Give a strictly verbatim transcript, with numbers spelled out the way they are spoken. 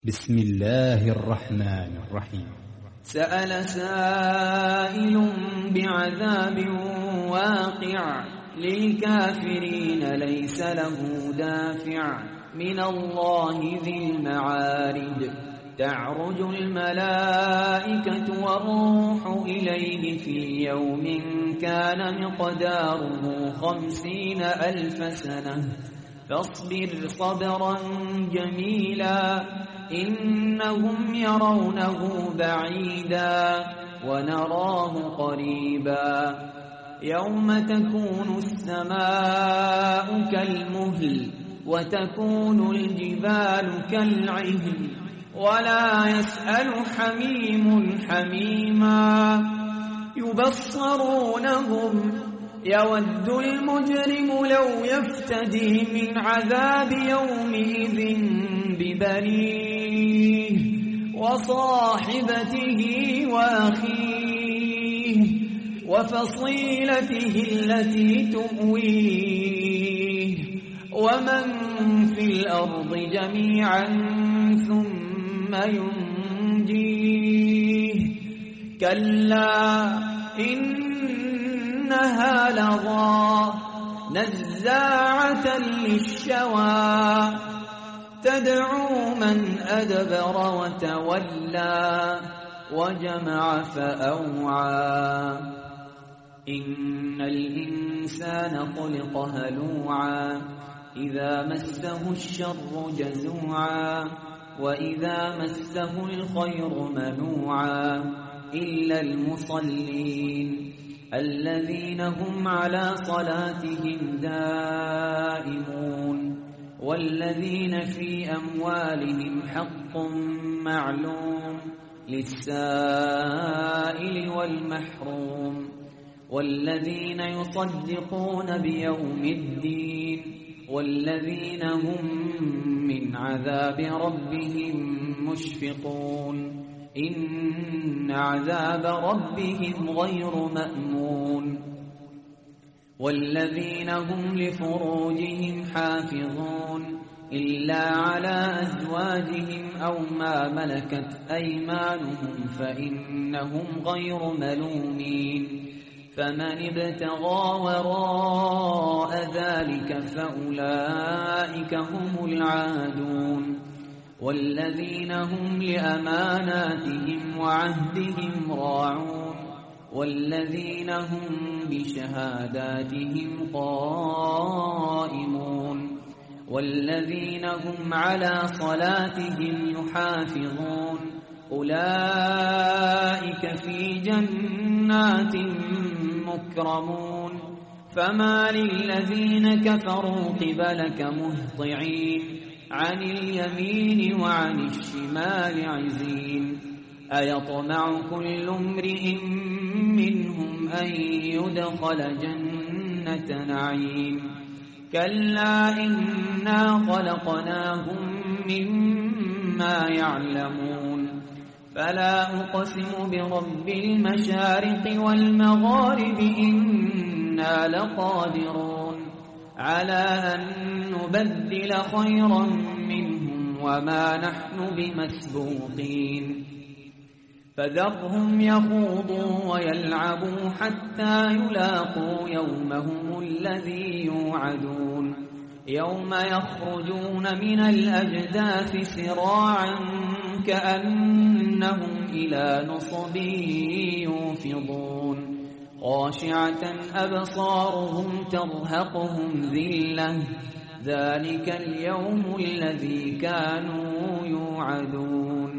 بسم الله الرحمن الرحيم. سأل سائل بعذاب واقع للكافرين ليس له دافع من الله ذي المعارج تعرج الملائكة والروح إليه في يوم كان مقداره خمسين ألف سنة فاصبر صبرا جميلا إنهم يرونه بعيدا ونراه قريبا يوم تكون السماء كالمهل وتكون الجبال كالعهن ولا يسأل حميم حميما يبصرونهم يود المجرم لو يفتدي من عذاب يومئذ ببنيه وصاحبته وأخيه وفصيلته التي تؤويه ومن في الأرض جميعا ثم ينجيه كلا إنها لظى نزاعة للشوى تدعو من أدبر وتولى وجمع فأوعى إن الإنسان خلق هلوعا إذا مسه الشر جزوعا وإذا مسه الخير منوعا إلا المصلين الذين هم على صلاتهم دائمون والذين في أموالهم حق معلوم للسائل والمحروم والذين يصدقون بيوم الدين والذين هم من عذاب ربهم مشفقون إن عذاب ربهم غير مأمون والذين هم لفروجهم حافظون إلا على أزواجهم أو ما ملكت أيمانهم فإنهم غير ملومين فمن ابتغى وراء ذلك فأولئك هم العادون والذين هم لأماناتهم وعهدهم راعون والذين هم بشهاداتهم قائمون والذين هم على صلاتهم يحافظون أولئك في جنات مكرمون فما للذين كفروا قبلك مهطعين عن اليمين وعن الشمال عزين أيطمع كل امرئ منهم أن يدخل جنة نعيم كلا إنا خلقناهم مما يعلمون فلا أقسم برب المشارق والمغارب إنا لقادرون على أن نبدل خيرا منهم وما نحن بمسبوقين فذرهم يخوضوا ويلعبوا حتى يلاقوا يومهم الذي يوعدون يوم يخرجون من الأجداث سراعا كأنهم إلى نصب يوفضون خاشعة أبصارهم ترهقهم ذلة ذلك اليوم الذي كانوا يوعدون